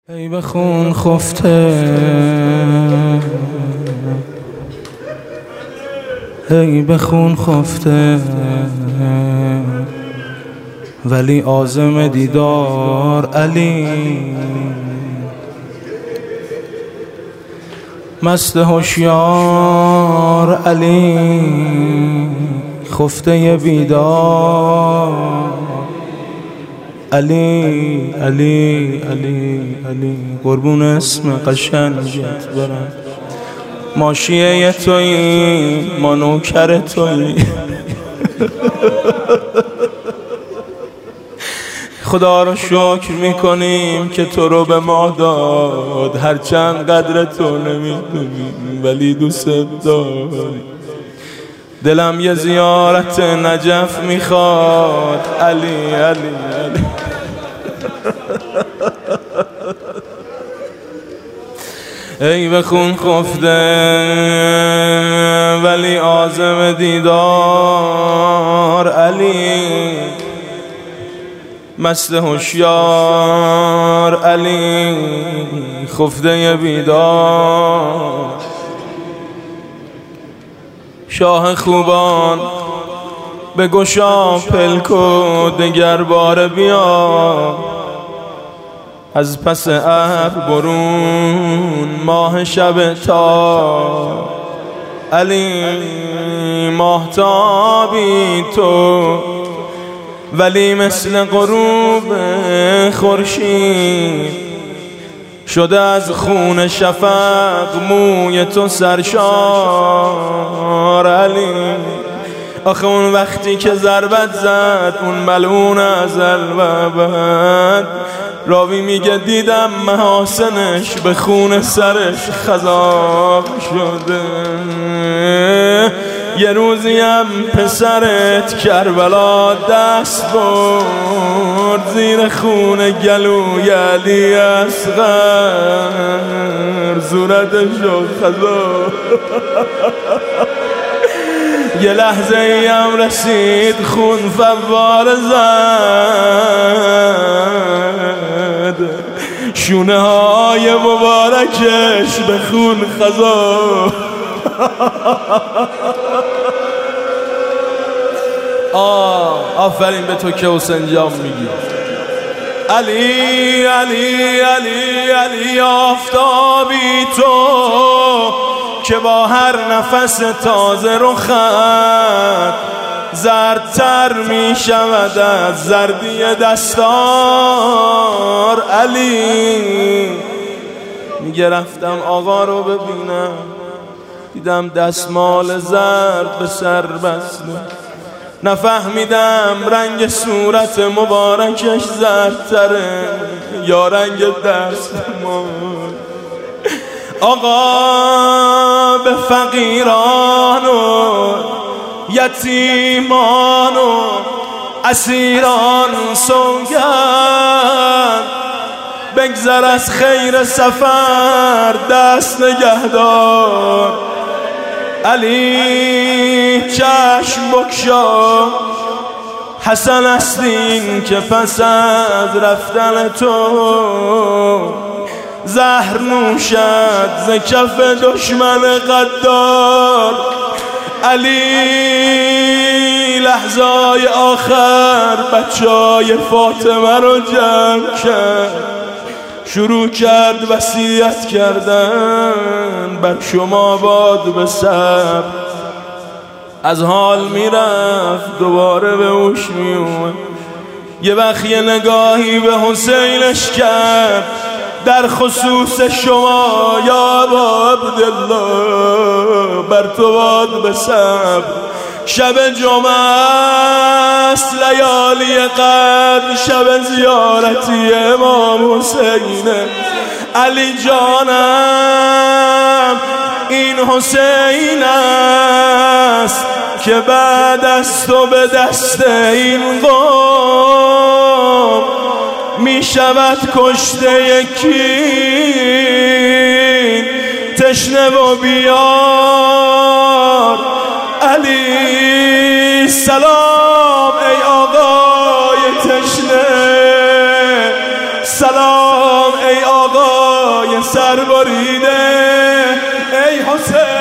ای به خون خفته، ای به خون خفته، ولی عازم دیدار علی، مست هوشیار علی، خفته بیدار علی علی علی علی، قربون اسم قشنگت برم. ما شیعه تویی، ما نوکر تویی. خدا رو شکر میکنیم که تو رو به ما داد، هرچند قدر تو نمیدونیم ولی دوست داری. دلم یه زیارت نجف میخواد علی علی علی. ای به خون خفته ولی عازم دیدار علی، مست هوشیار علی، خفته بیدار. شاه خوبان به گشا پلکو دگر بار بیا، از پس ابر برون ماه شب تا علی. ماهتابی تو ولی مثل غروب خورشید، شده از خون شفق موی تو سرشار علی. آخه اون وقتی که ضربت زد اون ملعون ازل و ابد، راوی میگه دیدم محاسنش به خون سرش خضاب شده. یه روزیم پسرت کربلا دست برد زیر خون گلوی علی اصغر، صورتشو خضاب. یه لحظه ایم رسید خون فوار زد، شونه های مبارکش به خون خضاب. آفرین به تو که حسین جان میگی. علی علی علی علی، آفتابی تو که با هر نفس تازه رخت زردتر می شود از زردی دستار علی. میگه رفتم آقا رو ببینم، دیدم دستمال زرد به سر بسته، نفهمیدم رنگ صورت مبارکش زردتره یا رنگ دستمال. آقا به فقیران و یتیمان و اسیران سوگند، بگذر از خیر سفر دست نگهدار علی. چشم بکشا حسن است این که پس از رفتن تو زهر نوشد ز کف دشمن غدار علی. لحظای آخر بچهای فاطمه رو جمع کرد، شروع کرد وصیت کردن بر شما باد به صبر. از حال میرفت دوباره به هوش میومد، یه وقت یه نگاهی به حسینش کرد، در خصوص شما یا ابا عبدالله بر تو باد به صبر. شب جمعه است لیالی قدر، شب زیارتی امام حسینه علی جانم. این حسین است که بعد از تو به دست این قوم می شود کشته یکی تشنه و بیار علی. سلام ای آقای تشنه، سلام ای آقای سر بریده ای حسین